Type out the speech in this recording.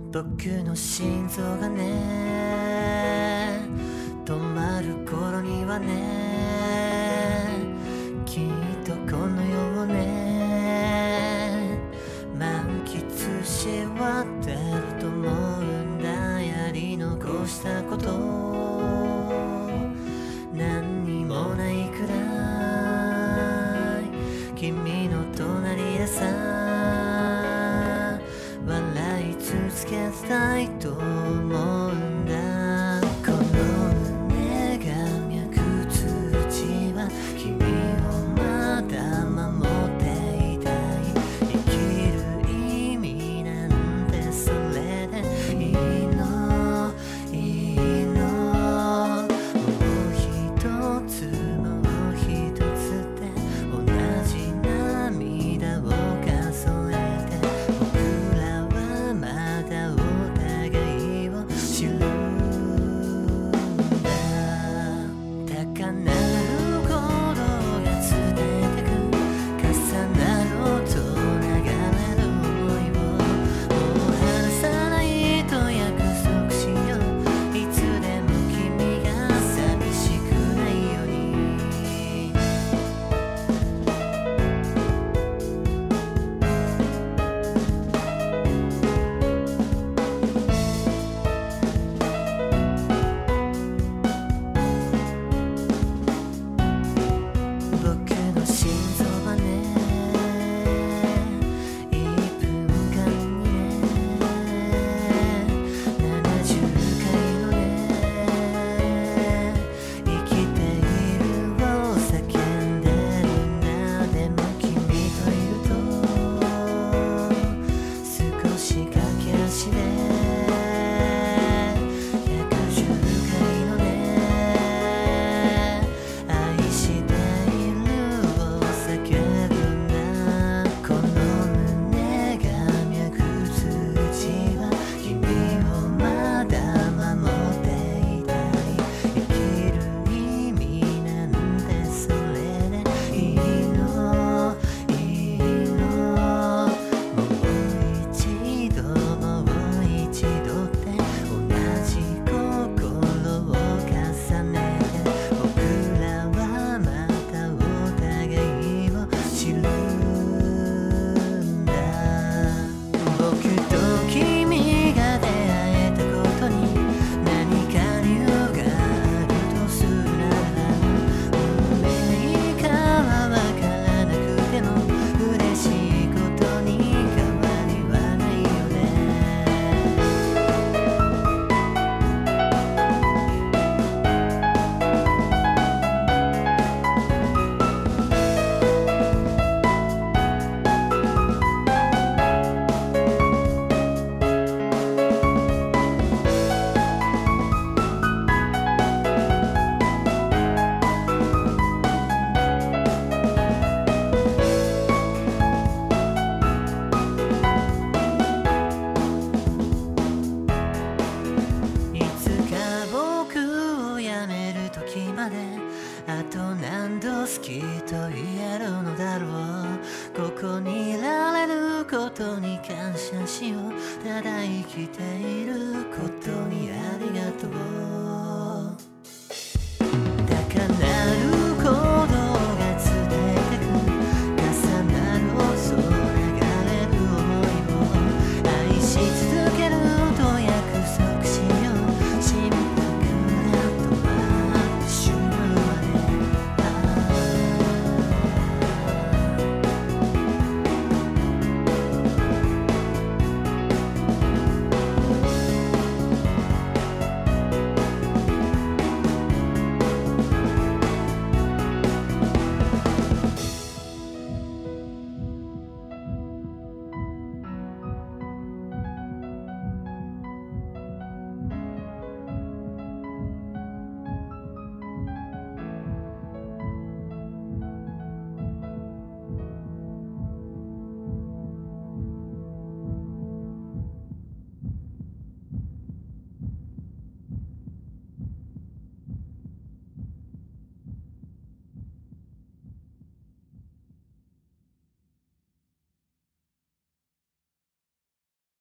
僕の心臓がね止まる頃にはねきっとこの世をね満喫し終わってると思うんだ。やり残したこと何にもないくらい君の隣でさ笑い続けたいと思うんだ。この胸が脈通じは君をまだ守っていたい。生きる意味なんてそれでいいのいいの。もう一つもう一つで同じ涙を数えて僕らはまだお互いを知るんだ。高鳴る鼓動が伝えてく重なる音流れる想いをもう離さないと約束しよう。いつでも君が寂しくないように。僕の心臓はね1分間にね70回のね生きているを叫んでるんだ。でも君といると少し駆け足で110回のね愛しているを叫ぶんだ。この胸が脈通じは君をまだ守っていたい。生きる意味なんてそれでいいのいいの。もう一度もう一度って同じ心を重ねて僕らはまたお互いを知るんだ。僕と君が出会えたことに何か理由があるとするなら運命かはわからなくても嬉しいことに変わりはないよね。いつか僕をやめる時まであと何度好きと言えるのだろう。ここにいられることに感謝しよう。ただ生きていることにありがとう。